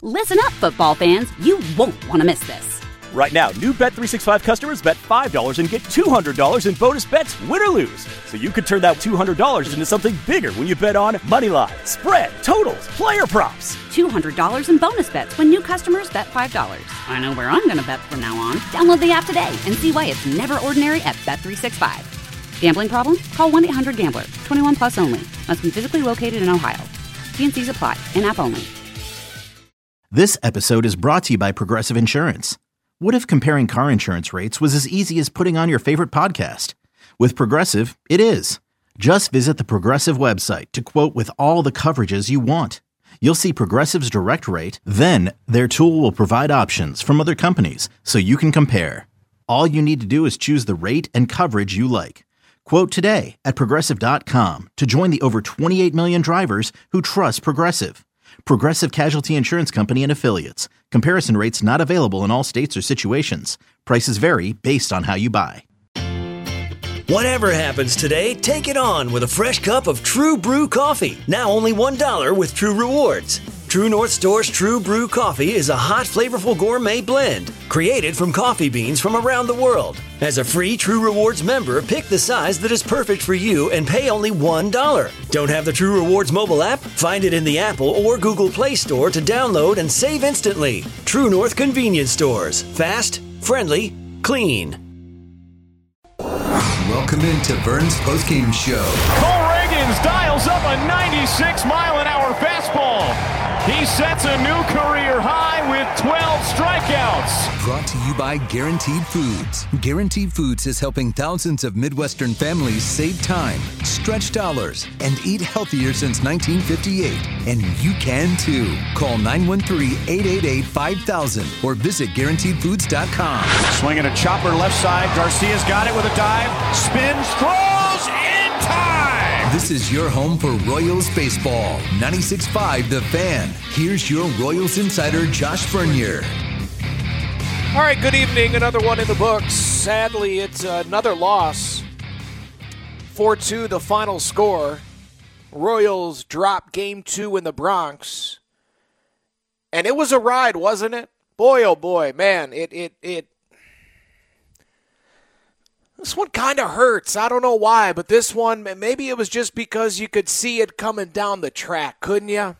Listen up, football fans. You won't want to miss this. Right now, new Bet365 customers bet $5 and get $200 in bonus bets, win or lose. So you could turn that $200 into something bigger when you bet on money line, spread, totals, player props. $200 in bonus bets when new customers bet $5. I know where I'm going to bet from now on. Download the app today and see why it's never ordinary at Bet365. Gambling problem? Call 1-800-GAMBLER. 21 plus only. Must be physically located in Ohio. T&Cs apply. In-app only. This episode is brought to you by Progressive Insurance. What if comparing car insurance rates was as easy as putting on your favorite podcast? With Progressive, it is. Just visit the Progressive website to quote with all the coverages you want. You'll see Progressive's direct rate, then their tool will provide options from other companies so you can compare. All you need to do is choose the rate and coverage you like. Quote today at Progressive.com to join the over 28 million drivers who trust Progressive. Progressive Casualty Insurance Company and Affiliates. Comparison rates not available in all states or situations. Prices vary based on how you buy. Whatever happens today, take it on with a fresh cup of True Brew coffee. Now only $1 with True Rewards. True North Store's True Brew coffee is a hot, flavorful gourmet blend created from coffee beans from around the world. As a free True Rewards member, pick the size that is perfect for you and pay only $1. Don't have the True Rewards mobile app? Find it in the Apple or Google Play Store to download and save instantly. True North Convenience Stores. Fast, friendly, clean. Welcome into Vern's postgame show. Cole Reagans dials up a 96-mile-an-hour fastball. He sets a new career high with 12 strikeouts. Brought to you by Guaranteed Foods. Guaranteed Foods is helping thousands of Midwestern families save time, stretch dollars, and eat healthier since 1958. And you can too. Call 913-888-5000 or visit GuaranteedFoods.com. Swinging a chopper left side. Garcia's got it with a dive. Spins, throws, in time. This is your home for Royals baseball. 96.5 The Fan. Here's your Royals insider, Josh Vernier. All right, good evening. Another one in the books. Sadly, it's another loss. 4-2 the final score. Royals drop Game 2 in the Bronx. And it was a ride, wasn't it? Boy, oh boy, man, this one kind of hurts. I don't know why, but this one, maybe it was just because you could see it coming down the track, couldn't you?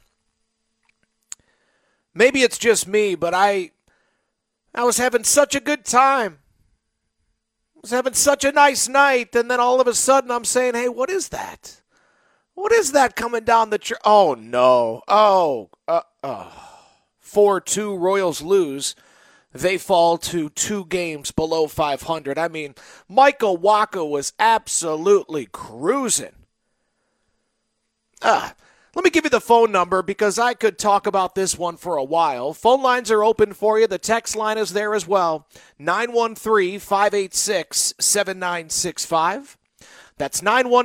Maybe it's just me, but I was having such a good time. I was having such a nice night, and then all of a sudden I'm saying, hey, what is that? What is that coming down the track? Oh, no. 4-2 Royals lose. They fall to 2 games below 500. I mean, Michael Wacha was absolutely cruising. Let me give you the phone number because I could talk about this one for a while. Phone lines are open for you. The text line is there as well. 913-586-7965. That's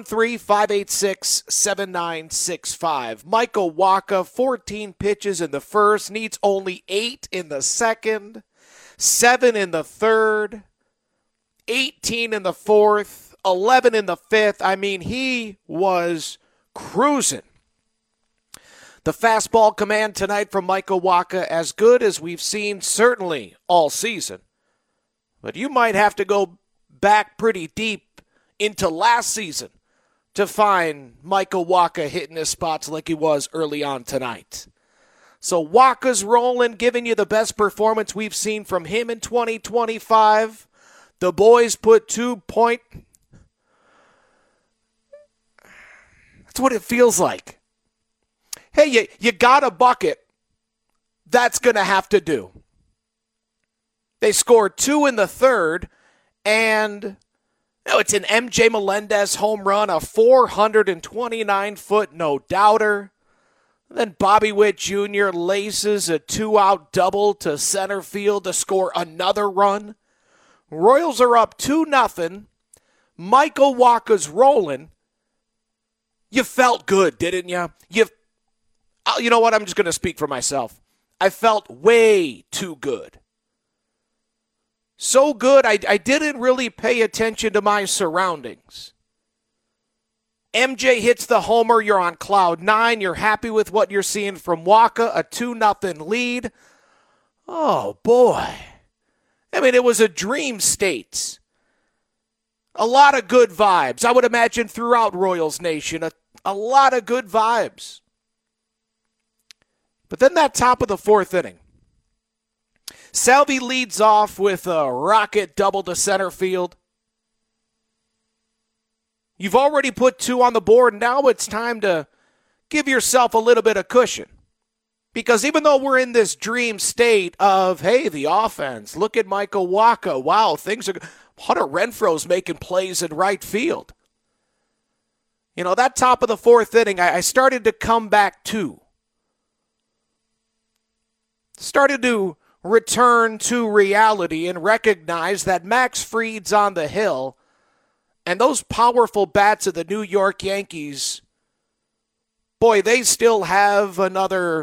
913-586-7965. Michael Wacha, 14 pitches in the first, needs only 8 in the second. 7 in the third, 18 in the fourth, 11 in the fifth. I mean, he was cruising. The fastball command tonight from Michael Wacha, as good as we've seen certainly all season. But you might have to go back pretty deep into last season to find Michael Wacha hitting his spots like he was early on tonight. So Wacha's rolling, giving you the best performance we've seen from him in 2025. The boys put 2 point. That's what it feels like. Hey, you got a bucket. That's going to have to do. They scored 2 in the third, and it's an MJ Melendez home run, a 429-foot no-doubter. Then Bobby Witt Jr. laces a 2-out double to center field to score another run. Royals are up 2-0. Michael Wacha's rolling. You felt good, didn't you? You know what? I'm just going to speak for myself. I felt way too good. So good, I didn't really pay attention to my surroundings. MJ hits the homer. You're on cloud 9. You're happy with what you're seeing from Wacha. A 2-0 lead. Oh, boy. I mean, it was a dream state. A lot of good vibes. I would imagine throughout Royals Nation, a lot of good vibes. But then that top of the 4th inning. Salvi leads off with a rocket double to center field. You've already put 2 on the board. Now it's time to give yourself a little bit of cushion. Because even though we're in this dream state of, hey, the offense, look at Michael Wacha. Wow, things are... Hunter Renfroe's making plays in right field. You know, that top of the 4th inning, I started to come back to. Started to return to reality and recognize that Max Fried's on the hill, and those powerful bats of the New York Yankees, boy, they still have another,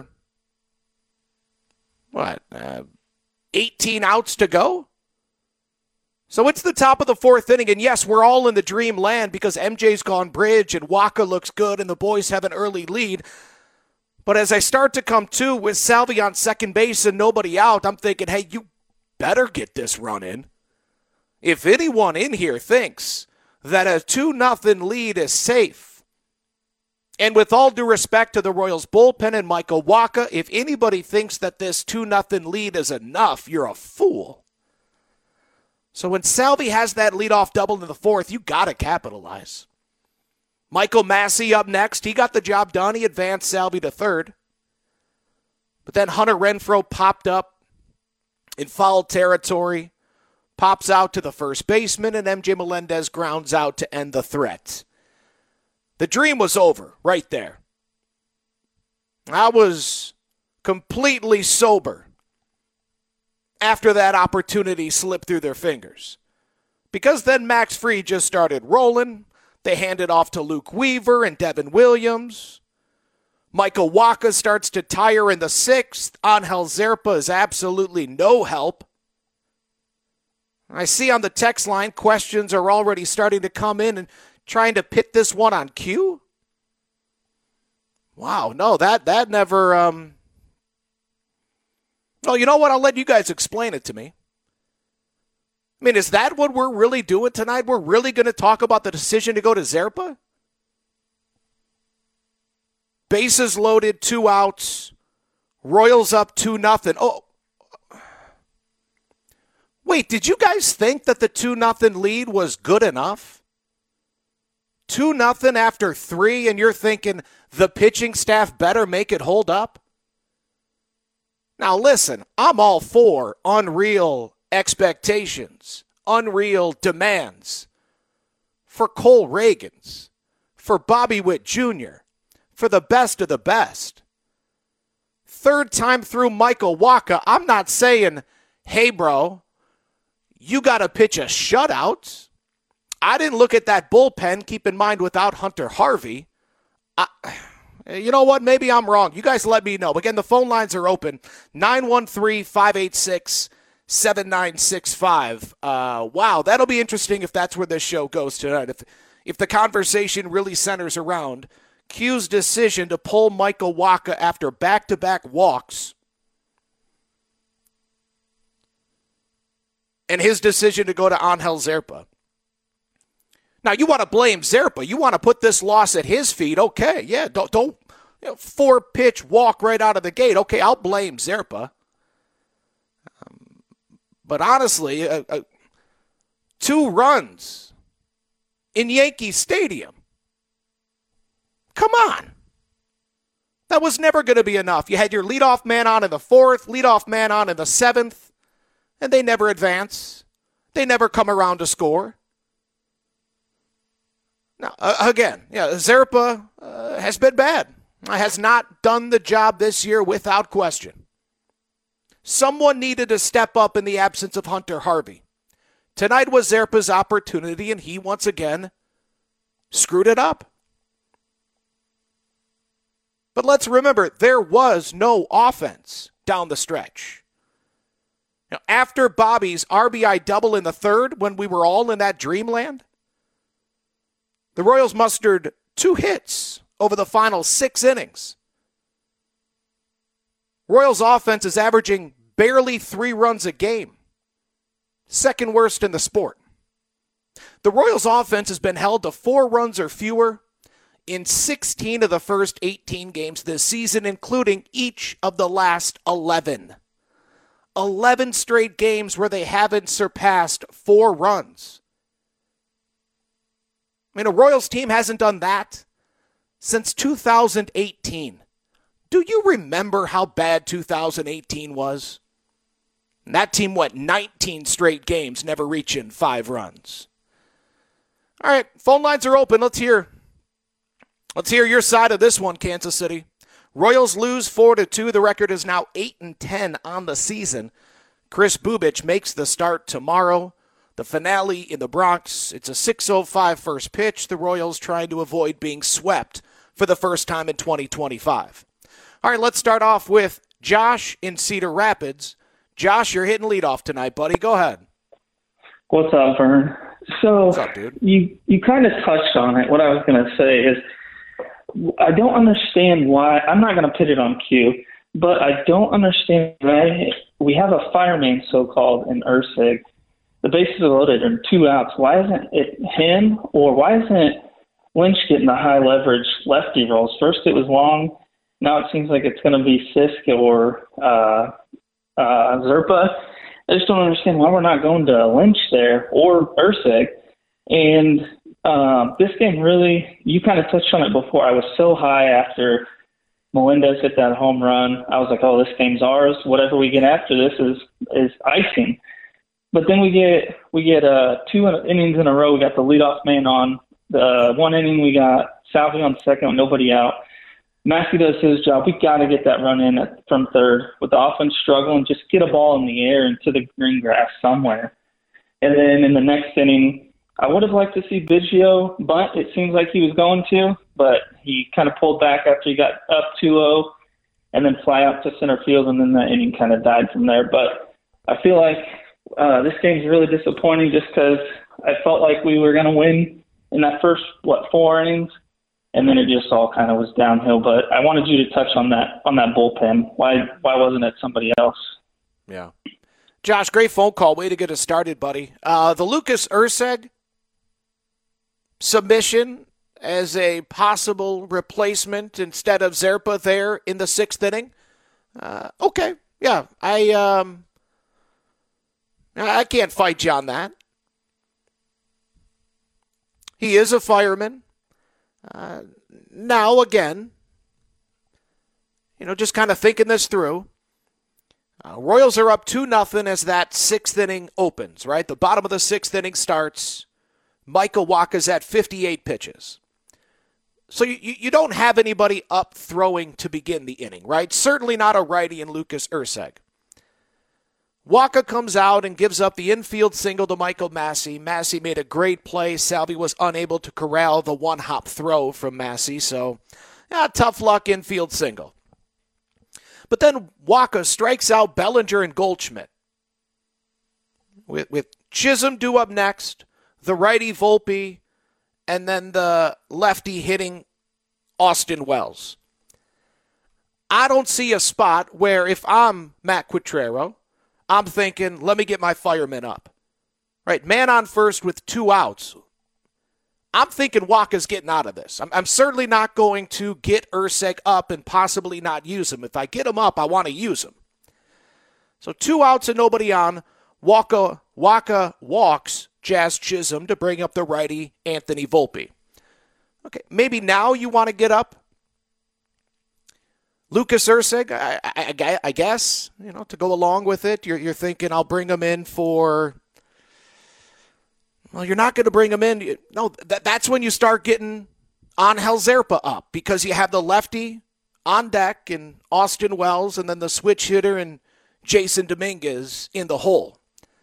18 outs to go? So it's the top of the 4th inning, and yes, we're all in the dream land because MJ's gone bridge and Wacha looks good and the boys have an early lead. But as I start to come to with Salvi on second base and nobody out, I'm thinking, hey, you better get this run in. If anyone in here thinks that a 2-0 lead is safe, and with all due respect to the Royals bullpen and Michael Wacha, if anybody thinks that this 2-0 lead is enough, you're a fool. So when Salvi has that leadoff double in the 4th, you got to capitalize. Michael Massey up next. He got the job done. He advanced Salvi to 3rd. But then Hunter Renfroe popped up in foul territory, pops out to the first baseman, and MJ Melendez grounds out to end the threat. The dream was over right there. I was completely sober after that opportunity slipped through their fingers. Because then Max Fried just started rolling. They handed off to Luke Weaver and Devin Williams. Michael Wacha starts to tire in the 6th. Angel Zerpa is absolutely no help. I see on the text line questions are already starting to come in and trying to pit this one on Q. Wow, no, that never... Well, you know what? I'll let you guys explain it to me. I mean, is that what we're really doing tonight? We're really going to talk about the decision to go to Zerpa? Bases loaded, 2 outs. Royals up 2-0. Oh, wait, did you guys think that the 2-0 lead was good enough? 2-0 after 3, and you're thinking the pitching staff better make it hold up? Now listen, I'm all for unreal expectations, unreal demands for Cole Reagans, for Bobby Witt Jr., for the best of the best. 3rd time through Michael Wacha, I'm not saying, hey bro, you got to pitch a shutout. I didn't look at that bullpen, keep in mind without Hunter Harvey. You know what? Maybe I'm wrong. You guys let me know. Again, the phone lines are open. 913-586-7965. Wow, that'll be interesting if that's where this show goes tonight. If the conversation really centers around Q's decision to pull Michael Wacha after back-to-back walks and his decision to go to Angel Zerpa. Now, you want to blame Zerpa. You want to put this loss at his feet. Okay, yeah, don't 4-pitch walk right out of the gate. Okay, I'll blame Zerpa. But honestly, 2 runs in Yankee Stadium. Come on. That was never going to be enough. You had your leadoff man on in the 4th, leadoff man on in the 7th, and they never advance. They never come around to score. Now, again, Zerpa has been bad. Has not done the job this year without question. Someone needed to step up in the absence of Hunter Harvey. Tonight was Zerpa's opportunity, and he once again screwed it up. But let's remember, there was no offense down the stretch. Now, after Bobby's RBI double in the 3rd, when we were all in that dreamland, the Royals mustered 2 hits over the final 6 innings. Royals offense is averaging barely 3 runs a game. Second worst in the sport. The Royals offense has been held to 4 runs or fewer in 16 of the first 18 games this season, including each of the last 11. 11 straight games where they haven't surpassed 4 runs. I mean, a Royals team hasn't done that since 2018. Do you remember how bad 2018 was? And that team went 19 straight games, never reaching 5 runs. All right, phone lines are open. Let's hear your side of this one, Kansas City. Royals lose 4-2. The record is now 8-10 on the season. Chris Bubich makes the start tomorrow. The finale in the Bronx. It's a 6:05 first pitch. The Royals trying to avoid being swept for the first time in 2025. All right, let's start off with Josh in Cedar Rapids. Josh, you're hitting leadoff tonight, buddy. Go ahead. What's up, Vern? So what's up, dude? You kind of touched on it. What I was going to say is I don't understand why. I'm not going to put it on cue, but I don't understand why we have a fireman, so-called, in Ursig. The bases are loaded and 2 outs. Why isn't it him, or why isn't Lynch getting the high leverage lefty rolls? First it was Long. Now it seems like it's going to be Sisk or Zerpa. I just don't understand why we're not going to Lynch there or Ursig. And this game really, you kind of touched on it before. I was so high after Melendez hit that home run. I was like, oh, this game's ours. Whatever we get after this is icing. But then we get 2 innings in a row. We got the leadoff man on. The 1 inning we got Salvi on second with nobody out. Massey does his job. We got to get that run in from third. With the offense struggling, just get a ball in the air into the green grass somewhere. And then in the next inning, I would have liked to see Biggio bunt. It seems like he was going to, but he kind of pulled back after he got up 2-0 and then fly out to center field, and then the inning kind of died from there. But I feel like this game's really disappointing just because I felt like we were going to win in that first, 4 innings. And then it just all kind of was downhill. But I wanted you to touch on that bullpen. Why wasn't it somebody else? Yeah. Josh, great phone call. Way to get us started, buddy. The Lucas Ursig submission as a possible replacement instead of Zerpa there in the 6th inning. Okay. Yeah. I can't fight you on that. He is a fireman. Now, again, just kind of thinking this through. Royals are up 2-0 as that 6th inning opens, right? The bottom of the 6th inning starts. Michael Wacha's at 58 pitches. So you don't have anybody up throwing to begin the inning, right? Certainly not a righty in Lucas Ursig. Wacha comes out and gives up the infield single to Michael Massey. Massey made a great play. Salvi was unable to corral the one-hop throw from Massey, so tough luck infield single. But then Wacha strikes out Bellinger and Goldschmidt. With Chisholm due up next, the righty Volpe, and then the lefty hitting Austin Wells. I don't see a spot where if I'm Matt Quatraro, I'm thinking, let me get my fireman up. Right, man on first with 2 outs. I'm thinking Wacha's getting out of this. I'm certainly not going to get Ursig up and possibly not use him. If I get him up, I want to use him. So 2 outs and nobody on. Wacha walks Jazz Chisholm to bring up the righty Anthony Volpe. Okay, maybe now you want to get up Lucas Ursig, I guess, to go along with it. You're thinking I'll bring him in for, well, you're not going to bring him in. No, that's when you start getting Angel Zerpa up because you have the lefty on deck and Austin Wells and then the switch hitter and Jason Dominguez in the hole.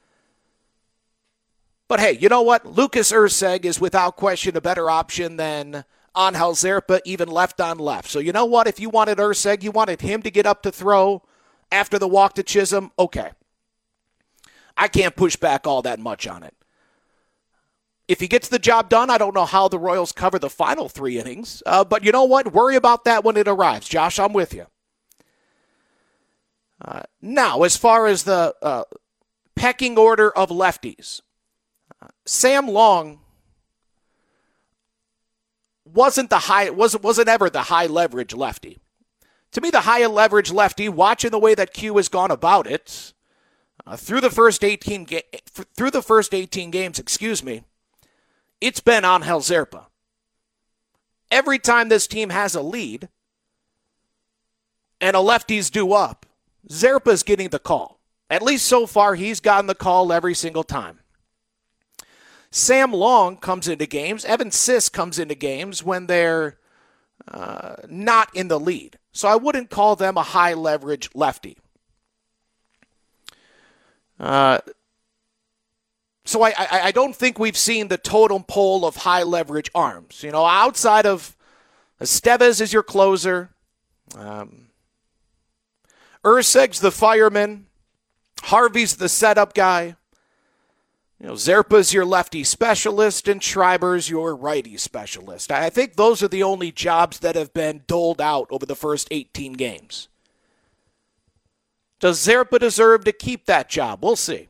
But hey, you know what? Lucas Ursig is without question a better option than Angel Zerpa, even left on left. So you know what? If you wanted Ursig, you wanted him to get up to throw after the walk to Chisholm, okay. I can't push back all that much on it. If he gets the job done, I don't know how the Royals cover the final 3 innings. But you know what? Worry about that when it arrives. Josh, I'm with you. Now, as far as the pecking order of lefties, Sam Long wasn't ever the high leverage lefty. To me, the high leverage lefty, watching the way that Q has gone about it through the first 18 games, it's been Angel Zerpa. Every time this team has a lead and a lefty's due up, Zerpa's getting the call. At least so far, he's gotten the call every single time. Sam Long comes into games. Evan Sisk comes into games when they're not in the lead. So I wouldn't call them a high leverage lefty. So I don't think we've seen the totem pole of high leverage arms. You know, outside of Estevez is your closer. Urseg's the fireman. Harvey's the setup guy. You know, Zerpa's your lefty specialist and Schreiber's your righty specialist. I think those are the only jobs that have been doled out over the first 18 games. Does Zerpa deserve to keep that job? We'll see.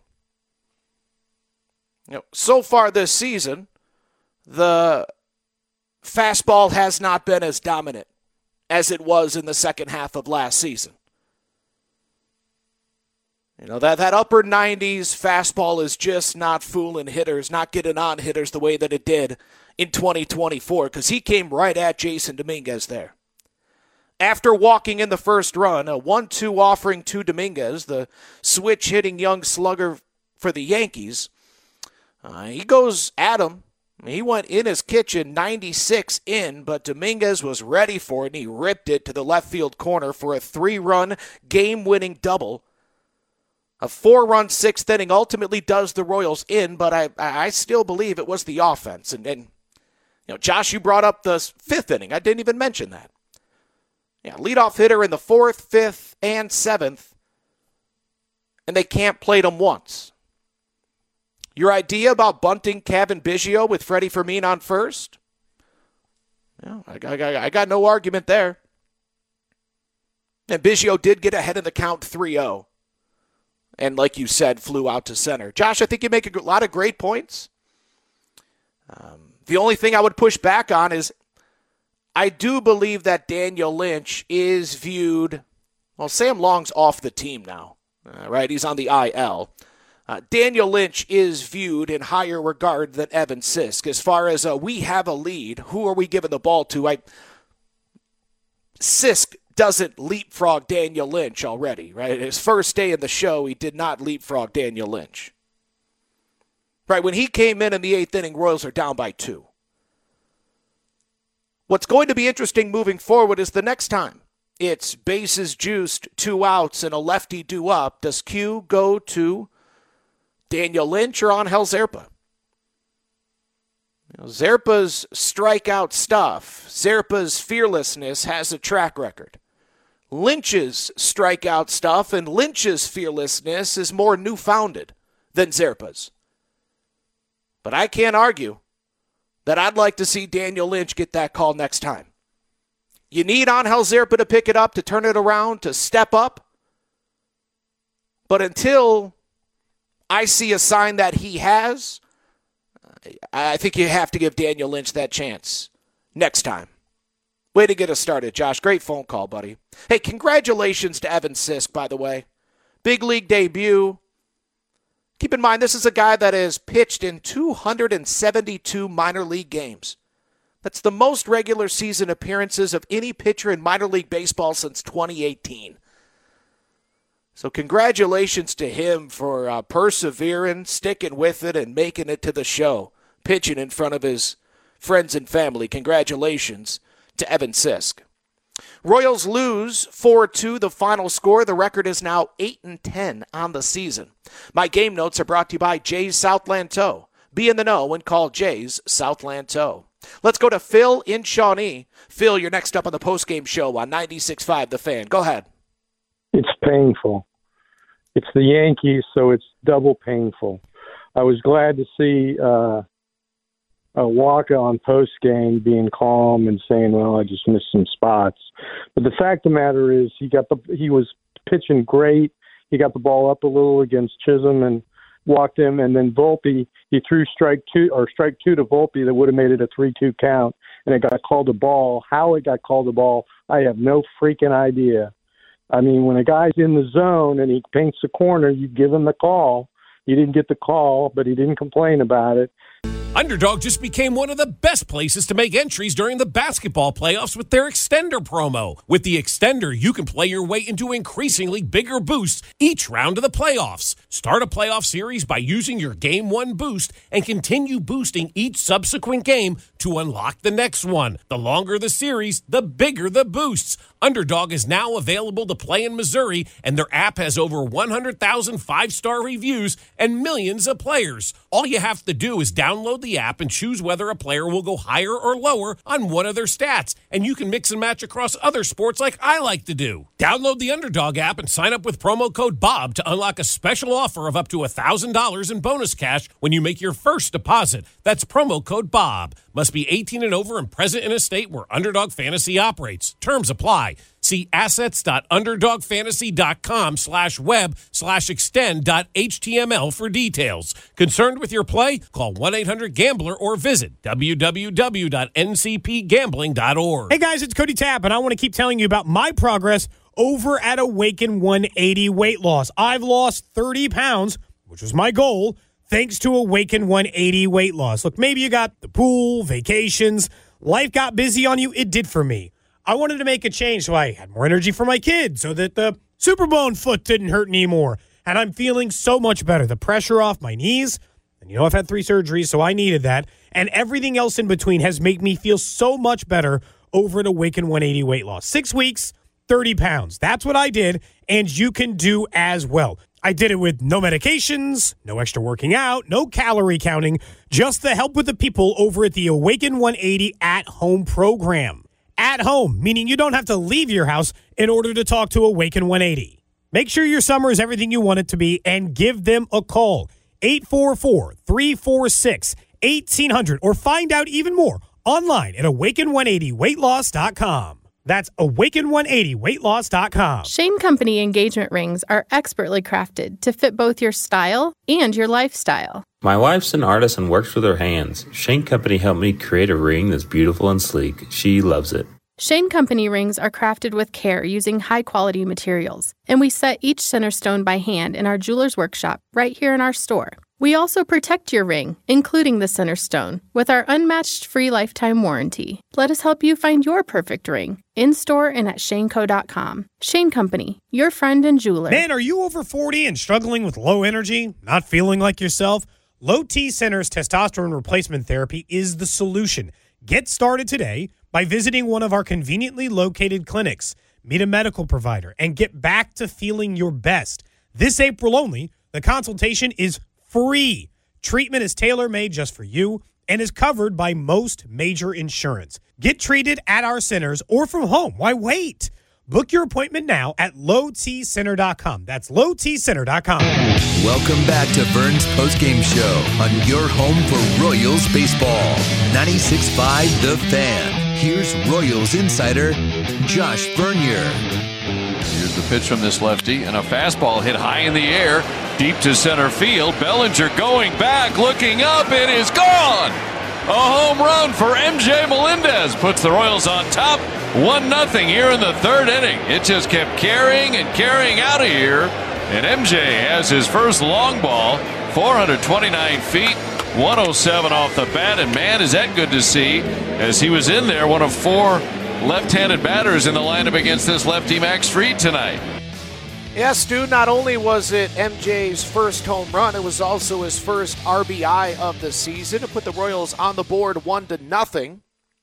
You know, so far this season, the fastball has not been as dominant as it was in the second half of last season. You know, that upper 90s fastball is just not fooling hitters, not getting on hitters the way that it did in 2024, because he came right at Jason Dominguez there. After walking in the first run, a 1-2 offering to Dominguez, the switch-hitting young slugger for the Yankees, he goes at him. He went in his kitchen 96 in, but Dominguez was ready for it, and he ripped it to the left field corner for a 3-run game-winning double. A 4-run 6th inning ultimately does the Royals in, but I still believe it was the offense. And you know, Josh, you brought up the 5th inning. I didn't even mention that. Yeah, leadoff hitter in the 4th, 5th, and 7th, and they can't plate him once. Your idea about bunting Cavan Biggio with Freddie Fermin on first? Yeah, I got no argument there. And Biggio did get ahead in the count 3-0. And like you said, flew out to center. Josh, I think you make a lot of great points. The only thing I would push back on is I do believe that Daniel Lynch is viewed, well, Sam Long's off the team now, right? He's on the IL. Daniel Lynch is viewed in higher regard than Evan Sisk. As far as we have a lead, who are we giving the ball to? Sisk doesn't leapfrog Daniel Lynch already, right? His first day in the show, he did not leapfrog Daniel Lynch. Right, when he came in the 8th inning, Royals are down by 2. What's going to be interesting moving forward is the next time it's bases juiced, 2 outs, and a lefty due up. Does Q go to Daniel Lynch or Angel Zerpa? You know, Zerpa's strikeout stuff, Zerpa's fearlessness has a track record. Lynch's strikeout stuff and Lynch's fearlessness is more newfounded than Zerpa's. But I can't argue that I'd like to see Daniel Lynch get that call next time. You need Angel Zerpa to pick it up, to turn it around, to step up. But until I see a sign that he has, I think you have to give Daniel Lynch that chance next time. Way to get us started, Josh. Great phone call, buddy. Hey, congratulations to Evan Sisk, by the way. Big league debut. Keep in mind, this is a guy that has pitched in 272 minor league games. That's the most regular season appearances of any pitcher in minor league baseball since 2018. So congratulations to him for persevering, sticking with it, and making it to the show, pitching in front of his friends and family. Congratulations to Evan Sisk. Royals lose 4-2, the final score. The record is now 8-10 on the season. My game notes are brought to you by Jay's Southland Tow. Be in the know and call Jay's Southland Tow. Let's go to Phil in Shawnee. Phil, you're next up on the postgame show on 96.5 The Fan. Go ahead. It's painful. It's the Yankees, so it's double painful. I was glad to see Walker on post game being calm and saying, "Well, I just missed some spots." But the fact of the matter is, he was pitching great. He got the ball up a little against Chisholm and walked him, and then Volpe, he threw strike two to Volpe that would have made it a 3-2 count, and it got called a ball. How it got called a ball, I have no freaking idea. I mean, when a guy's in the zone and he paints the corner, you give him the call. He didn't get the call, but he didn't complain about it. Underdog just became one of the best places to make entries during the basketball playoffs with their Extender promo. With the Extender, you can play your way into increasingly bigger boosts each round of the playoffs. Start a playoff series by using your Game 1 boost and continue boosting each subsequent game to unlock the next one. The longer the series, the bigger the boosts. Underdog is now available to play in Missouri, and their app has over 100,000 five-star reviews and millions of players. All you have to do is download the app and choose whether a player will go higher or lower on one of their stats, and you can mix and match across other sports like I like to do. Download the Underdog app and sign up with promo code BOB to unlock a special offer of up to $1,000 in bonus cash when you make your first deposit. That's promo code BOB. Must be 18 and over and present in a state where Underdog Fantasy operates. Terms apply. See assets.underdogfantasy.com/web/extend.html for details. Concerned with your play? Call 1-800-GAMBLER or visit www.ncpgambling.org. Hey guys, it's Cody Tapp, and I want to keep telling you about my progress over at Awaken 180 Weight Loss. I've lost 30 pounds, which was my goal, thanks to Awaken 180 Weight Loss. Look, maybe you got the pool, vacations, life got busy on you. It did for me. I wanted to make a change so I had more energy for my kids, so that the Superbone foot didn't hurt anymore. And I'm feeling so much better. The pressure off my knees, and I've had 3 surgeries, so I needed that. And everything else in between has made me feel so much better over at Awaken 180 Weight Loss. 6 weeks, 30 pounds. That's what I did, and you can do as well. I did it with no medications, no extra working out, no calorie counting, just the help with the people over at the Awaken 180 at-home program. At home, meaning you don't have to leave your house in order to talk to Awaken 180. Make sure your summer is everything you want it to be and give them a call. 844-346-1800 or find out even more online at awaken180weightloss.com. That's awaken180weightloss.com. Shane Company engagement rings are expertly crafted to fit both your style and your lifestyle. My wife's an artist and works with her hands. Shane Company helped me create a ring that's beautiful and sleek. She loves it. Shane Company rings are crafted with care using high-quality materials, and we set each center stone by hand in our jeweler's workshop right here in our store. We also protect your ring, including the center stone, with our unmatched free lifetime warranty. Let us help you find your perfect ring, in-store and at shaneco.com. Shane Company, your friend and jeweler. Man, are you over 40 and struggling with low energy, not feeling like yourself? Low T Center's testosterone replacement therapy is the solution. Get started today by visiting one of our conveniently located clinics. Meet a medical provider and get back to feeling your best. This April only, the consultation is free. Treatment is tailor-made just for you and is covered by most major insurance. Get treated at our centers or from home. Why wait? Book your appointment now at lowtcenter.com. That's lowtcenter.com. Welcome back to Vern's postgame show on your home for Royals baseball. 96.5 The Fan. Here's Royals insider Josh Vernier. Here's the pitch from this lefty, and a fastball hit high in the air, deep to center field. Bellinger going back, looking up, it is gone! A home run for MJ Melendez puts the Royals on top, 1-0 here in the third inning. It just kept carrying and carrying out of here, and MJ has his first long ball, 429 feet, 107 off the bat, and man, is that good to see, as he was in there, one of 4 left-handed batters in the lineup against this lefty Max Fried tonight. Yes, Stu, not only was it MJ's first home run, it was also his first RBI of the season to put the Royals on the board 1-0.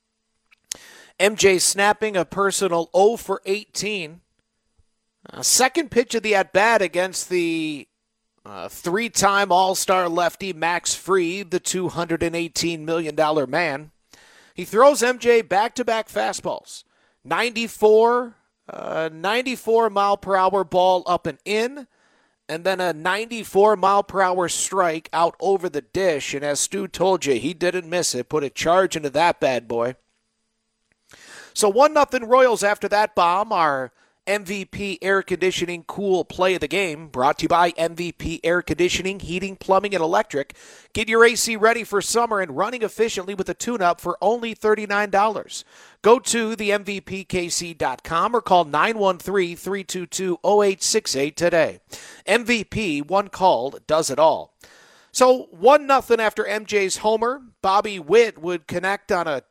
MJ snapping a personal 0 for 18. Second pitch of the at-bat against the 3-time All-Star lefty Max Fried, the $218 million man. He throws MJ back-to-back fastballs. 94 mile-per-hour ball up and in, and then a 94-mile-per-hour strike out over the dish. And as Stu told you, he didn't miss it. Put a charge into that bad boy. So 1-0 Royals after that bomb. Our MVP Air Conditioning Cool Play of the Game, brought to you by MVP Air Conditioning, Heating, Plumbing, and Electric. Get your AC ready for summer and running efficiently with a tune-up for only $39. Go to themvpkc.com or call 913-322-0868 today. MVP, one call, does it all. So 1-0 after MJ's homer. Bobby Witt would connect on a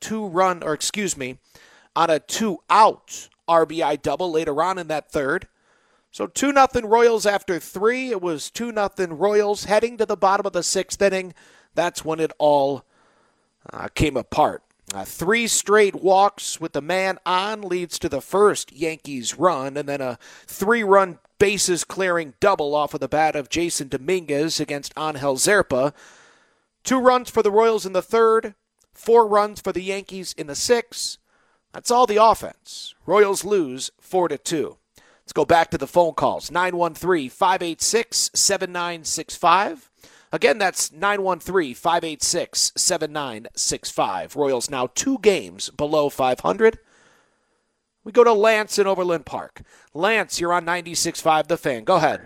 two-out RBI double later on in that third. So 2-0 Royals after 3. It was 2-0 Royals heading to the bottom of the 6th inning. That's when it all came apart. 3 straight walks with the man on leads to the first Yankees run, and then a 3-run bases clearing double off of the bat of Jason Dominguez against Angel Zerpa. 2 runs for the Royals in the third, 4 runs for the Yankees in the 6th. That's all the offense. Royals lose 4-2. Let's go back to the phone calls. 913-586-7965. Again, that's 913-586-7965. Royals now 2 games below 500. We go to Lance in Overland Park. Lance, you're on 96.5 The Fan. Go ahead.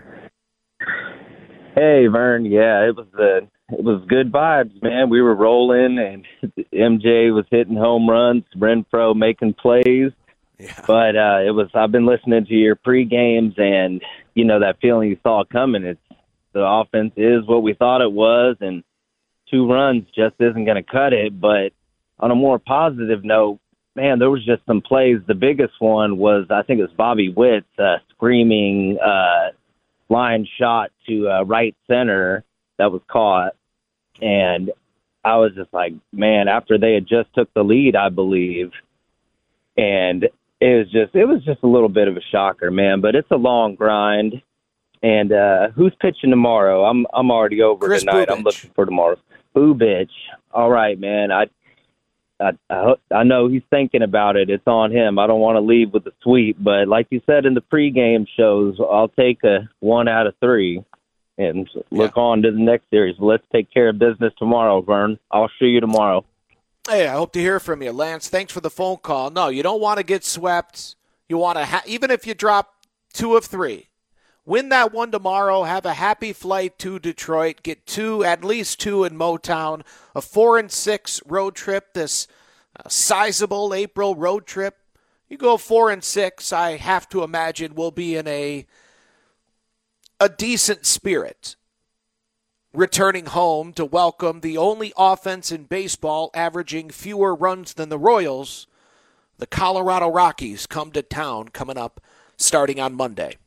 Hey, Vern. Yeah, it was good vibes, man. We were rolling, and MJ was hitting home runs, Renfroe making plays. Yeah. But I've been listening to your pre-games, and, that feeling you saw coming. The offense is what we thought it was, and 2 runs just isn't going to cut it. But on a more positive note, man, there was just some plays. The biggest one was, I think it was Bobby Witt screaming line shot to right center that was caught. And I was just like, man, after they had just took the lead, I believe. And it was just a little bit of a shocker, man, but it's a long grind. And who's pitching tomorrow? I'm already over Chris tonight. Bubich. I'm looking for tomorrow. Bubich. All right, man. I know he's thinking about it. It's on him. I don't want to leave with a sweep, but like you said in the pregame shows, I'll take a 1 out of 3 and look on to the next series. Let's take care of business tomorrow, Vern. I'll see you tomorrow. Hey, I hope to hear from you, Lance. Thanks for the phone call. No, you don't want to get swept. You want to, even if you drop 2 of 3, win that one tomorrow, have a happy flight to Detroit, get at least 2 in Motown, a 4-6 road trip, this sizable April road trip. You go 4-6, I have to imagine we'll be in a decent spirit, returning home to welcome the only offense in baseball averaging fewer runs than the Royals. The Colorado Rockies come to town coming up starting on Monday.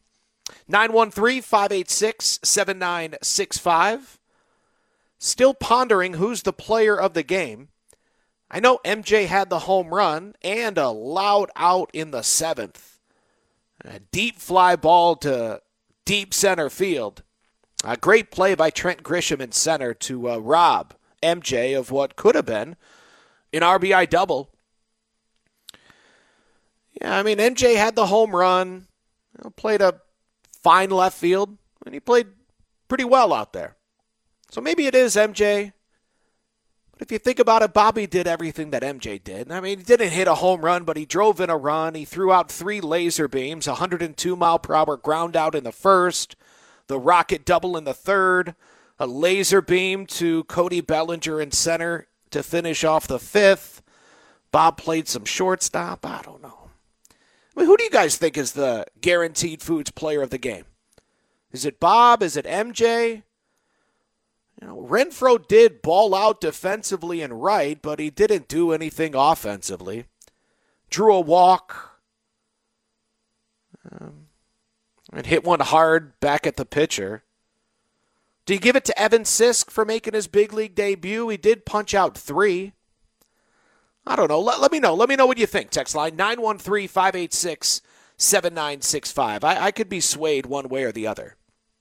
913-586-7965. Still pondering who's the player of the game. I know MJ had the home run and a loud out in the 7th. A deep fly ball to deep center field. A great play by Trent Grisham in center to rob MJ of what could have been an RBI double. Yeah, I mean, MJ had the home run, played a fine left field, and he played pretty well out there. So maybe it is MJ. But if you think about it, Bobby did everything that MJ did. I mean, he didn't hit a home run, but he drove in a run. He threw out 3 laser beams, 102-mile-per-hour ground out in the first, the rocket double in the third, a laser beam to Cody Bellinger in center to finish off the 5th. Bob played some shortstop. I don't know. I mean, who do you guys think is the Guaranteed Foods player of the game? Is it Bob? Is it MJ? Renfroe did ball out defensively and right, but he didn't do anything offensively. Drew a walk and hit one hard back at the pitcher. Do you give it to Evan Sisk for making his big league debut? He did punch out 3. I don't know. Let me know. Let me know what you think. Text line 913-586-7965. I could be swayed one way or the other.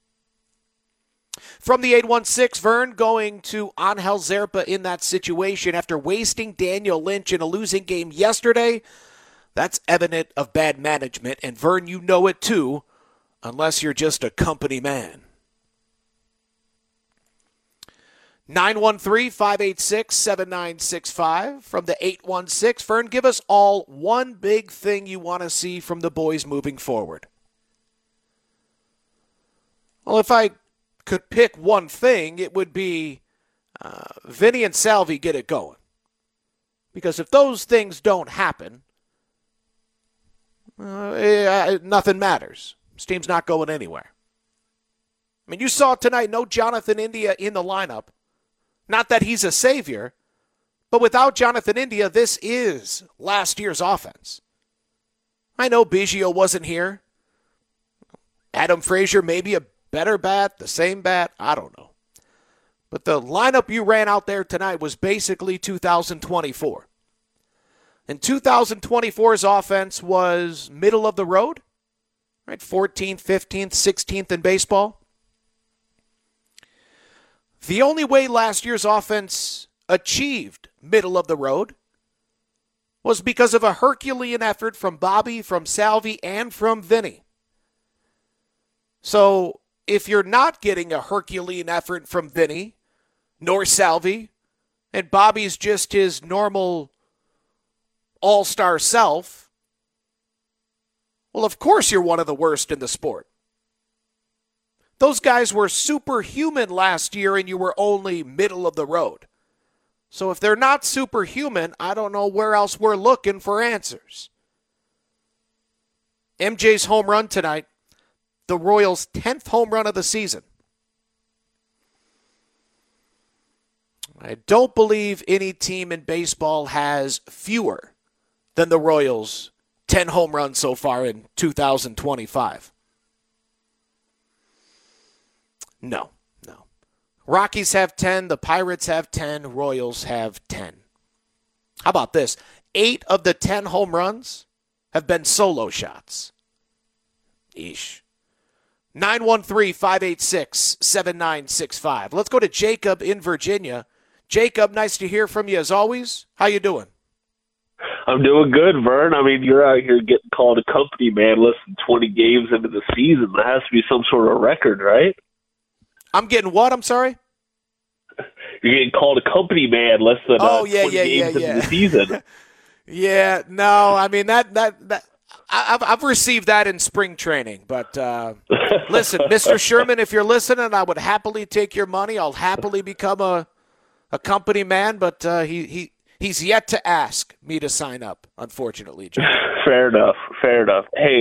From the 816, Vern going to Angel Zerpa in that situation after wasting Daniel Lynch in a losing game yesterday. That's evident of bad management, and Vern, you know it too, unless you're just a company man. 913-586-7965 from the 816. Vern, give us all one big thing you want to see from the boys moving forward. Well, if I could pick one thing, it would be Vinny and Salvi get it going. Because if those things don't happen, nothing matters. This team's not going anywhere. I mean, you saw tonight, no Jonathan India in the lineup. Not that he's a savior, but without Jonathan India, this is last year's offense. I know Biggio wasn't here. Adam Frazier, maybe a better bat, the same bat, I don't know. But the lineup you ran out there tonight was basically 2024. And 2024's offense was middle of the road, right? 14th, 15th, 16th in baseball. The only way last year's offense achieved middle of the road was because of a Herculean effort from Bobby, from Salvi, and from Vinny. So if you're not getting a Herculean effort from Vinny, nor Salvi, and Bobby's just his normal all-star self, well, of course you're one of the worst in the sport. Those guys were superhuman last year, and you were only middle of the road. So if they're not superhuman, I don't know where else we're looking for answers. MJ's home run tonight, the Royals' 10th home run of the season. I don't believe any team in baseball has fewer than the Royals' 10 home runs so far in 2025. No. Rockies have 10, the Pirates have 10, Royals have 10. How about this? 8 of the 10 home runs have been solo shots. Eesh. 913-586-7965. Let's go to Jacob in Virginia. Jacob, nice to hear from you as always. How you doing? I'm doing good, Vern. I mean, you're out here getting called a company man less than 20 games into the season. That has to be some sort of record, right? I'm getting what? I'm sorry? You're getting called a company man less than 20 games into the season. Yeah, no, I mean, that I've received that in spring training. But listen, Mr. Sherman, if you're listening, I would happily take your money. I'll happily become a company man, but he's yet to ask me to sign up, unfortunately, Joe. Fair enough. Hey,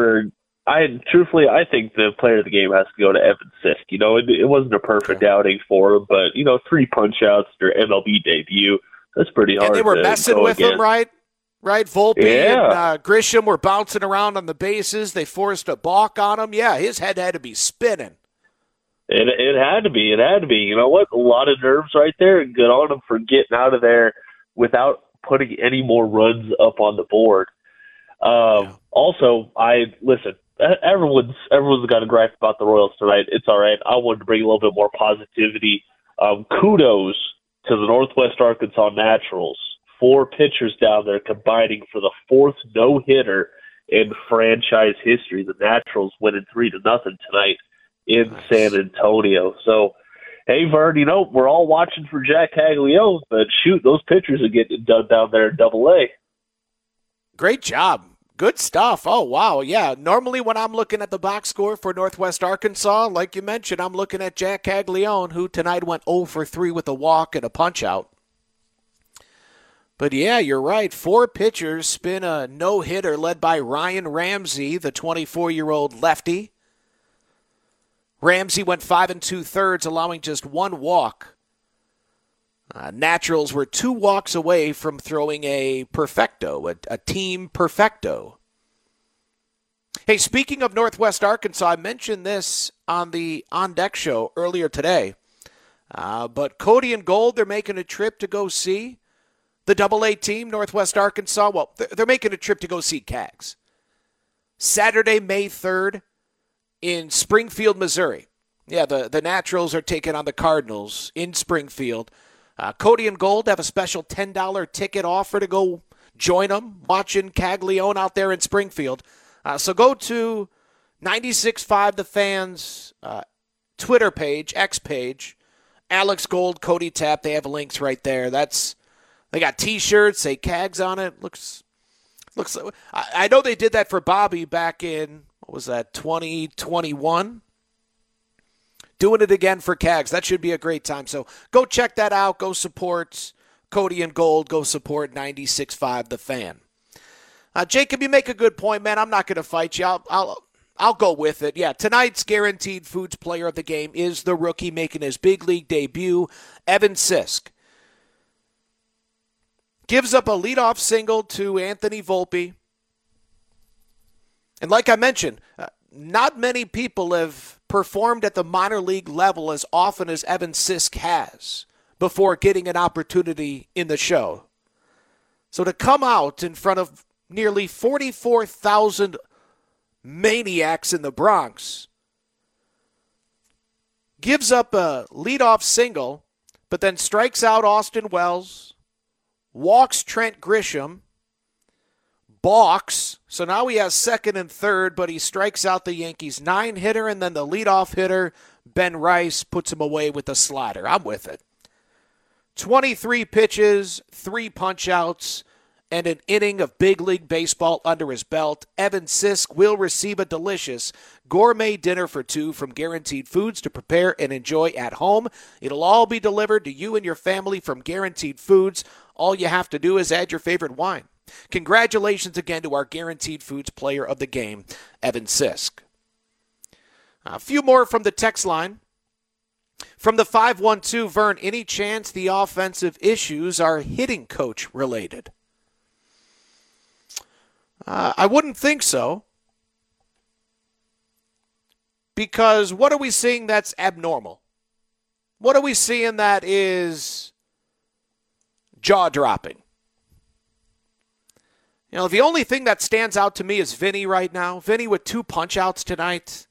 I think the player of the game has to go to Evan Sisk. You know, it wasn't a perfect outing for him, but, 3 punch-outs in their MLB debut, that's pretty hard. And they were messing with him, right? Right, Volpe and Grisham were bouncing around on the bases. They forced a balk on him. Yeah, his head had to be spinning. It had to be. You know what? A lot of nerves right there, and good on him for getting out of there without putting any more runs up on the board. Also, everyone's got a gripe about the Royals tonight. It's all right. I wanted to bring a little bit more positivity. Kudos to the Northwest Arkansas Naturals. 4 pitchers down there combining for the 4th no-hitter in franchise history. The Naturals winning 3-0 tonight in San Antonio. So, hey, Vern, we're all watching for Jack Caglione, but shoot, those pitchers are getting done down there in Double-A. Great job. Good stuff. Oh, wow. Yeah, normally when I'm looking at the box score for Northwest Arkansas, like you mentioned, I'm looking at Jack Caglione, who tonight went 0 for 3 with a walk and a punch-out. But, yeah, you're right. 4 pitchers spin a no-hitter led by Ryan Ramsey, the 24-year-old lefty. Ramsey went 5 2/3, allowing just 1 walk. Naturals were 2 walks away from throwing a perfecto, a team perfecto. Hey, speaking of Northwest Arkansas, I mentioned this on the On Deck show earlier today. But Cody and Gold, they're making a trip to go see the Double-A team, Northwest Arkansas. Well, they're making a trip to go see Cags. Saturday, May 3rd in Springfield, Missouri. Yeah, the Naturals are taking on the Cardinals in Springfield. Cody and Gold have a special $10 ticket offer to go join them, watching Caglione out there in Springfield. So go to 96.5 The Fans Twitter page, X page, Alex Gold, Cody Tapp, they have links right there. They got T-shirts, say Cags on it. Looks. I know they did that for Bobby back in, what was that, 2021? Doing it again for Cags. That should be a great time. So go check that out. Go support Cody and Gold. Go support 96.5 The Fan. Jacob, you make a good point, man. I'm not going to fight you. I'll go with it. Yeah, tonight's Guaranteed Foods player of the game is the rookie making his big league debut, Evan Sisk. Gives up a leadoff single to Anthony Volpe. And like I mentioned, not many people have performed at the minor league level as often as Evan Sisk has before getting an opportunity in the show. So to come out in front of nearly 44,000 maniacs in the Bronx, gives up a leadoff single, but then strikes out Austin Wells, walks Trent Grisham, balks, so now he has second and third, but he strikes out the Yankees' 9-hitter, and then the leadoff hitter, Ben Rice, puts him away with a slider. I'm with it. 23 pitches, 3 punch-outs, and an inning of big league baseball under his belt. Evan Sisk will receive a delicious gourmet dinner for 2 from Guaranteed Foods to prepare and enjoy at home. It'll all be delivered to you and your family from Guaranteed Foods. All you have to do is add your favorite wine. Congratulations again to our Guaranteed Foods player of the game, Evan Sisk. A few more from the text line. From the 512, Vern, any chance the offensive issues are hitting coach related? I wouldn't think so. Because what are we seeing that's abnormal? What are we seeing that is jaw-dropping? You know, the only thing that stands out to me is Vinny right now. Vinny with 2 punch-outs tonight.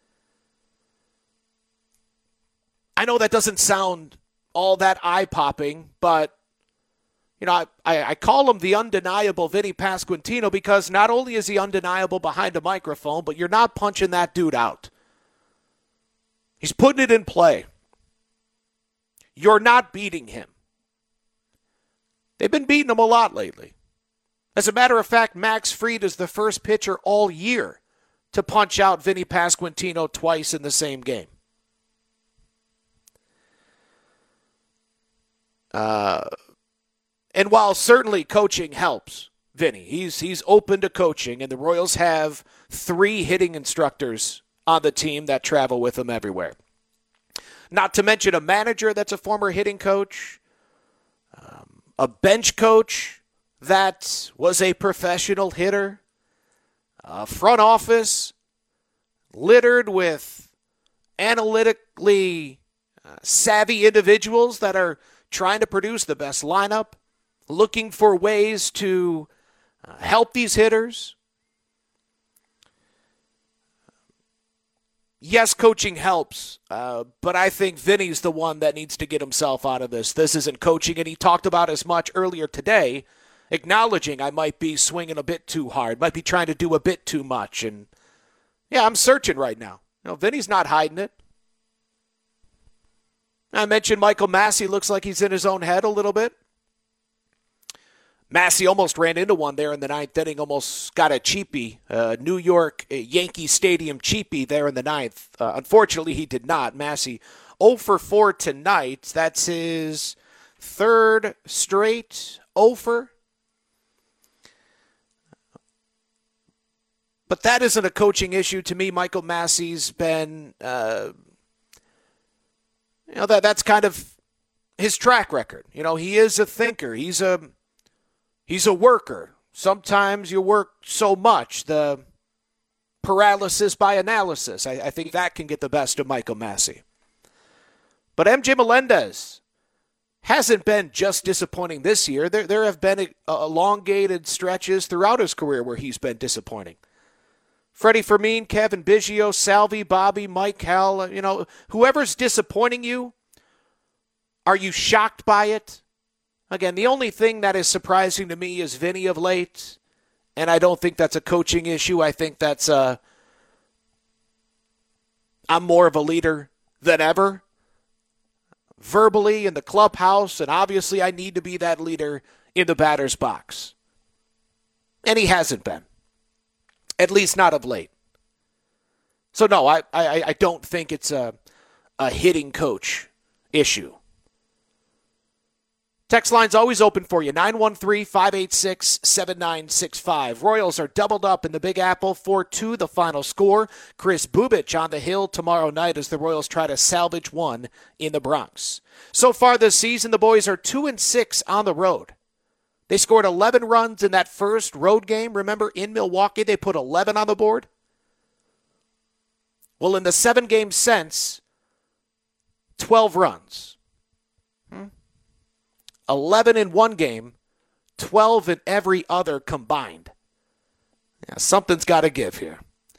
I know that doesn't sound all that eye-popping, but you know, I call him the undeniable Vinny Pasquantino because not only is he undeniable behind a microphone, but you're not punching that dude out. He's putting it in play. You're not beating him. They've been beating him a lot lately. As a matter of fact, Max Fried is the first pitcher all year to punch out Vinny Pasquantino twice in the same game. And while certainly coaching helps Vinny, he's open to coaching, and the Royals have 3 hitting instructors on the team that travel with him everywhere. Not to mention a manager that's a former hitting coach, a bench coach that was a professional hitter, a front office littered with analytically savvy individuals that are trying to produce the best lineup, looking for ways to help these hitters. Yes, coaching helps, but I think Vinny's the one that needs to get himself out of this. This isn't coaching, and he talked about as much earlier today, acknowledging I might be swinging a bit too hard, might be trying to do a bit too much. And, yeah, I'm searching right now. You know, Vinny's not hiding it. I mentioned Michael Massey looks like he's in his own head a little bit. Massey almost ran into one there in the 9th inning, almost got a cheapie, New York Yankee Stadium cheapie there in the 9th. Unfortunately, he did not. Massey 0 for 4 tonight. That's his 3rd straight 0 for. But that isn't a coaching issue to me. Michael Massey's been, that's kind of his track record. You know, he is a thinker. He's a worker. Sometimes you work so much, the paralysis by analysis. I think that can get the best of Michael Massey. But MJ Melendez hasn't been just disappointing this year. There have been elongated stretches throughout his career where he's been disappointing. Freddie Fermin, Kevin Biggio, Salvi, Bobby, Mike Hell, whoever's disappointing you, are you shocked by it? Again, the only thing that is surprising to me is Vinny of late, and I don't think that's a coaching issue. I think that's I'm more of a leader than ever. verbally in the clubhouse, and obviously I need to be that leader in the batter's box. And he hasn't been, at least not of late. So no, I don't think it's a hitting coach issue. Text line's always open for you, 913-586-7965. Royals are doubled up in the Big Apple, 4-2 the final score. Chris Bubich on the hill tomorrow night as the Royals try to salvage one in the Bronx. So far this season, the boys are 2-6 on the road. They scored 11 runs in that first road game. Remember, in Milwaukee, they put 11 on the board? Well, in the 7 games since, 12 runs. 11 in one game, 12 in every other combined. Yeah, something's got to give here.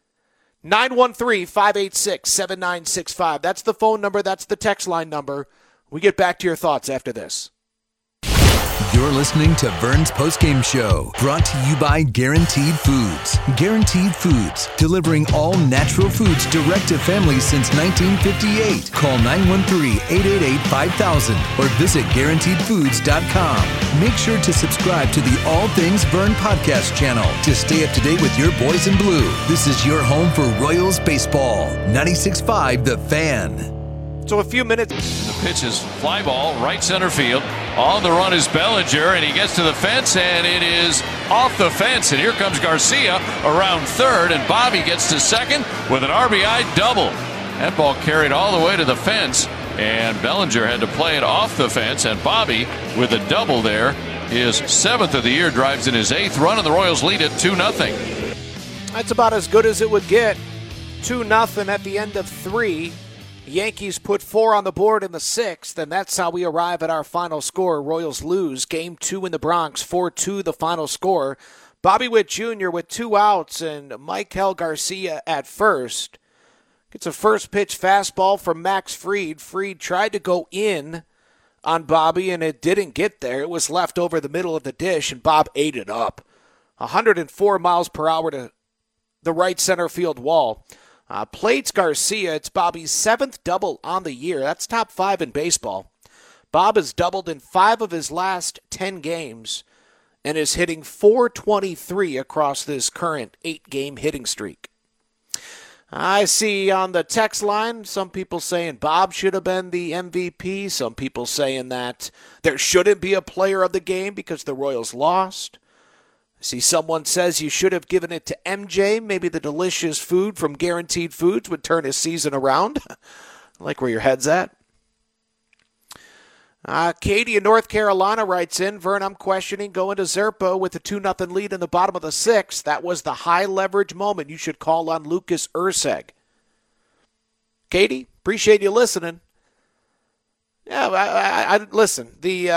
913-586-7965. That's the phone number. That's the text line number. We get back to your thoughts after this. You're listening to Vern's Postgame Show, brought to you by Guaranteed Foods. Guaranteed Foods, delivering all natural foods direct to families since 1958. Call 913-888-5000 or visit GuaranteedFoods.com. Make sure to subscribe to the All Things Vern podcast channel to stay up to date with your boys in blue. This is your home for Royals baseball. 96.5 The Fan. So a few minutes. The pitch is fly ball, right center field. On the run is Bellinger, and he gets to the fence, and it is off the fence. And here comes Garcia around third, and Bobby gets to second with an RBI double. That ball carried all the way to the fence, and Bellinger had to play it off the fence, and Bobby, with a double there, his 7th of the year, drives in his 8th run, and the Royals lead it 2-0. That's about as good as it would get. 2-0 at the end of 3. Yankees put 4 on the board in the 6th, and that's how we arrive at our final score. Royals lose Game 2 in the Bronx, 4-2 the final score. Bobby Witt Jr. with 2 outs and Maikel Garcia at first. Gets a first pitch fastball from Max Fried. Fried tried to go in on Bobby, and it didn't get there. It was left over the middle of the dish, and Bob ate it up. 104 miles per hour to the right center field wall. Plates Garcia, it's Bobby's 7th double on the year. That's top 5 in baseball. Bob has doubled in 5 of his last 10 games and is hitting .423 across this current 8-game hitting streak. I see on the text line some people saying Bob should have been the MVP. Some people saying that there shouldn't be a player of the game because the Royals lost. See, someone says you should have given it to MJ. Maybe the delicious food from Guaranteed Foods would turn his season around. I like where your head's at. Katie in North Carolina writes in, Vern, I'm questioning going to Zerpa with a 2-0 lead in the bottom of the 6th. That was the high-leverage moment. You should call on Lucas Erceg. Katie, appreciate you listening. Yeah, I listen.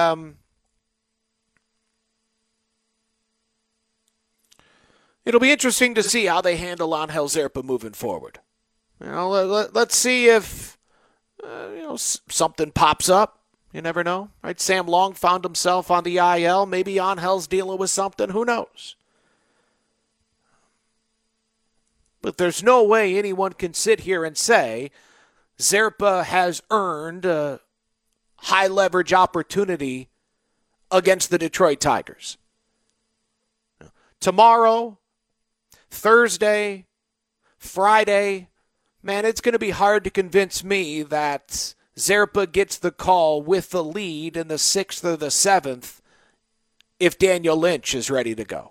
It'll be interesting to see how they handle Angel Zerpa moving forward. You know, let's see if something pops up. You never know, right? Sam Long found himself on the IL. Maybe Angel's dealing with something. Who knows? But there's no way anyone can sit here and say Zerpa has earned a high-leverage opportunity against the Detroit Tigers. Tomorrow, Thursday, Friday, man, it's going to be hard to convince me that Zerpa gets the call with the lead in the 6th or the 7th if Daniel Lynch is ready to go.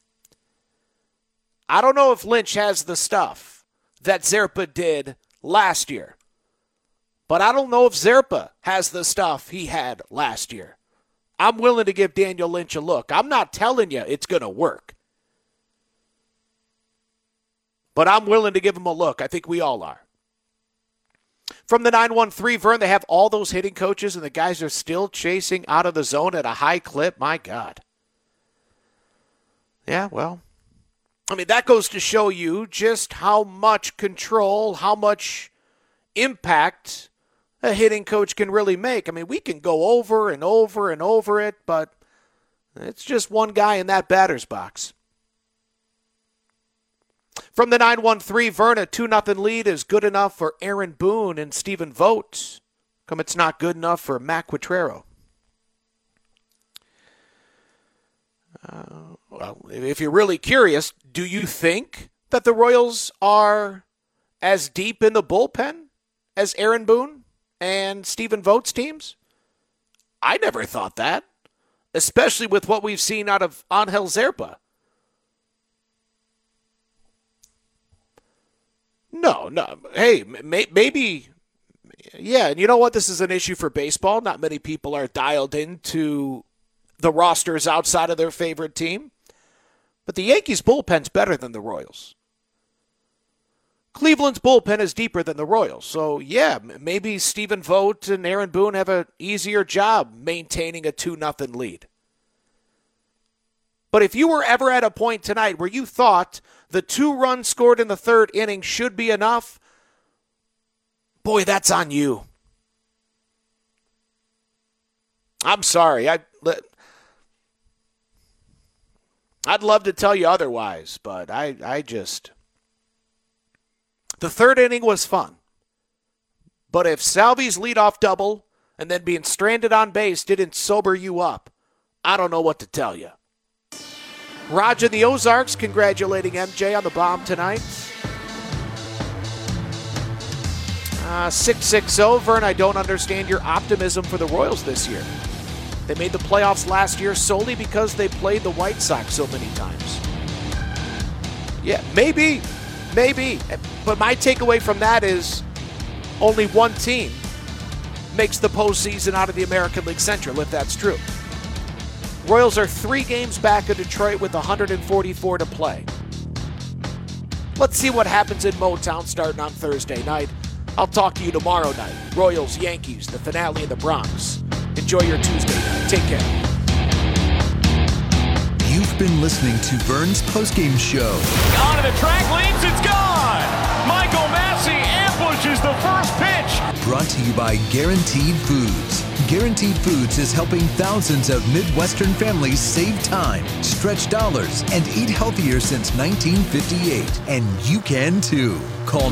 I don't know if Lynch has the stuff that Zerpa did last year, but I don't know if Zerpa has the stuff he had last year. I'm willing to give Daniel Lynch a look. I'm not telling you it's going to work. But I'm willing to give him a look. I think we all are. From the 913, Vern, they have all those hitting coaches, and the guys are still chasing out of the zone at a high clip. My God. Yeah, well, I mean, that goes to show you just how much control, how much impact a hitting coach can really make. I mean, we can go over and over and over it, but it's just one guy in that batter's box. From the 913, Vern, a 2-0 lead is good enough for Aaron Boone and Stephen Vogt. Come it's not good enough for Matt Quatrero? Well, if you're really curious, do you think that the Royals are as deep in the bullpen as Aaron Boone and Stephen Vogt's teams? I never thought that, especially with what we've seen out of Angel Zerpa. No. Hey, maybe, yeah, and you know what? This is an issue for baseball. Not many people are dialed into the rosters outside of their favorite team. But the Yankees' bullpen's better than the Royals. Cleveland's bullpen is deeper than the Royals. So, yeah, maybe Stephen Vogt and Aaron Boone have an easier job maintaining a 2-0 lead. But if you were ever at a point tonight where you thought the 2 runs scored in the third inning should be enough, boy, that's on you. I'm sorry. I'd love to tell you otherwise, but I just... The third inning was fun. But if Salvi's leadoff double and then being stranded on base didn't sober you up, I don't know what to tell you. Raj in the Ozarks congratulating MJ on the bomb tonight. 660, Vern, I don't understand your optimism for the Royals this year. They made the playoffs last year solely because they played the White Sox so many times. Yeah, maybe. But my takeaway from that is only one team makes the postseason out of the American League Central, if that's true. Royals are 3 games back of Detroit with 144 to play. Let's see what happens in Motown starting on Thursday night. I'll talk to you tomorrow night. Royals, Yankees, the finale in the Bronx. Enjoy your Tuesday night. Take care. You've been listening to Vern's postgame show. On to the track, leaps, it's gone! Michael Massey ambushes the first pitch. Brought to you by Guaranteed Foods. Guaranteed Foods is helping thousands of Midwestern families save time, stretch dollars, and eat healthier since 1958. And you can too. Call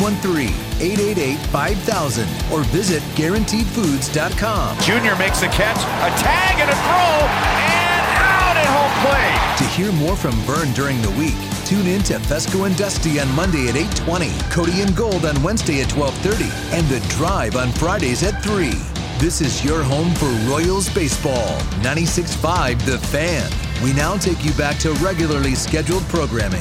913-888-5000 or visit GuaranteedFoods.com. Junior makes the catch, a tag and a throw, and out at home plate. To hear more from Vern during the week, tune in to Fesco and Dusty on Monday at 8:20, Cody and Gold on Wednesday at 12:30, and The Drive on Fridays at 3. This is your home for Royals baseball. 96.5 The Fan. We now take you back to regularly scheduled programming.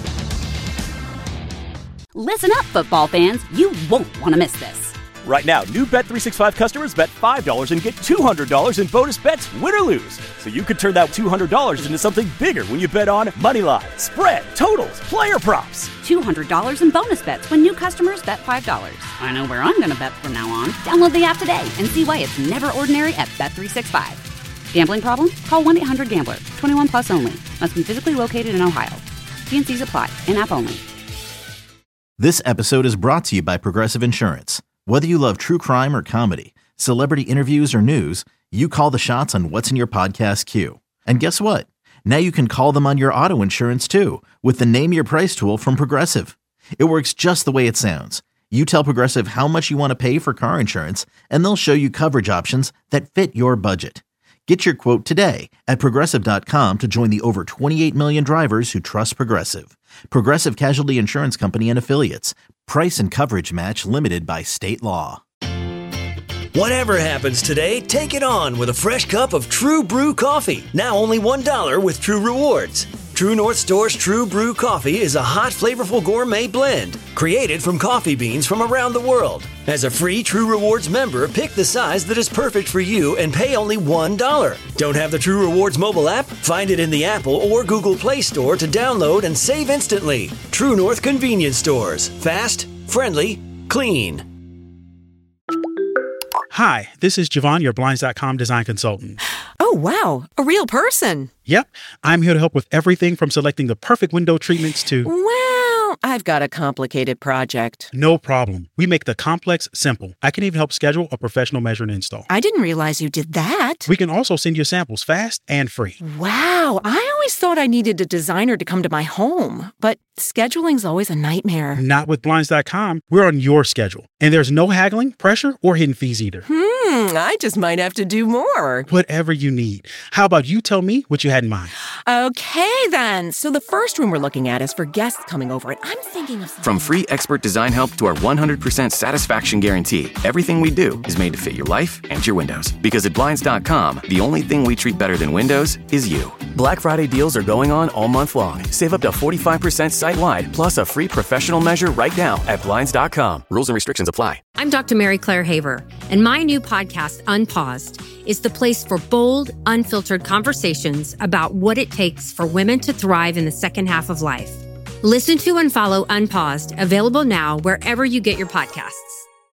Listen up, football fans. You won't want to miss this. Right now, new Bet365 customers bet $5 and get $200 in bonus bets, win or lose. So you could turn that $200 into something bigger when you bet on Moneyline, spread, totals, player props. $200 in bonus bets when new customers bet $5. I know where I'm going to bet from now on. Download the app today and see why it's never ordinary at Bet365. Gambling problem? Call 1-800-GAMBLER. 21 plus only. Must be physically located in Ohio. T&Cs apply. In-app only. This episode is brought to you by Progressive Insurance. Whether you love true crime or comedy, celebrity interviews or news, you call the shots on what's in your podcast queue. And guess what? Now you can call them on your auto insurance too with the Name Your Price tool from Progressive. It works just the way it sounds. You tell Progressive how much you want to pay for car insurance, and they'll show you coverage options that fit your budget. Get your quote today at Progressive.com to join the over 28 million drivers who trust Progressive. Progressive Casualty Insurance Company and Affiliates. Price and coverage match limited by state law. Whatever happens today, take it on with a fresh cup of True Brew coffee. Now only $1 with True Rewards. True North Store's True Brew coffee is a hot, flavorful gourmet blend created from coffee beans from around the world. As a free True Rewards member, pick the size that is perfect for you and pay only $1. Don't have the True Rewards mobile app? Find it in the Apple or Google Play Store to download and save instantly. True North Convenience Stores. Fast, friendly, clean. Hi, this is Javon, your Blinds.com design consultant. Oh, wow. A real person. Yep. I'm here to help with everything from selecting the perfect window treatments to... Well, I've got a complicated project. No problem. We make the complex simple. I can even help schedule a professional measure and install. I didn't realize you did that. We can also send you samples fast and free. Wow, I always thought I needed a designer to come to my home, but scheduling's always a nightmare. Not with Blinds.com. We're on your schedule. And there's no haggling, pressure, or hidden fees either. I just might have to do more. Whatever you need. How about you tell me what you had in mind? Okay, then. So the first room we're looking at is for guests coming over, and I'm thinking of something. From free expert design help to our 100% satisfaction guarantee, everything we do is made to fit your life and your windows. Because at Blinds.com, the only thing we treat better than windows is you. Black Friday deals are going on all month long. Save up to 45% site-wide, plus a free professional measure right now at Blinds.com. Rules and restrictions apply. I'm Dr. Mary Claire Haver, and my new podcast, Unpaused, is the place for bold, unfiltered conversations about what it takes for women to thrive in the second half of life. Listen to and follow Unpaused, available now wherever you get your podcasts.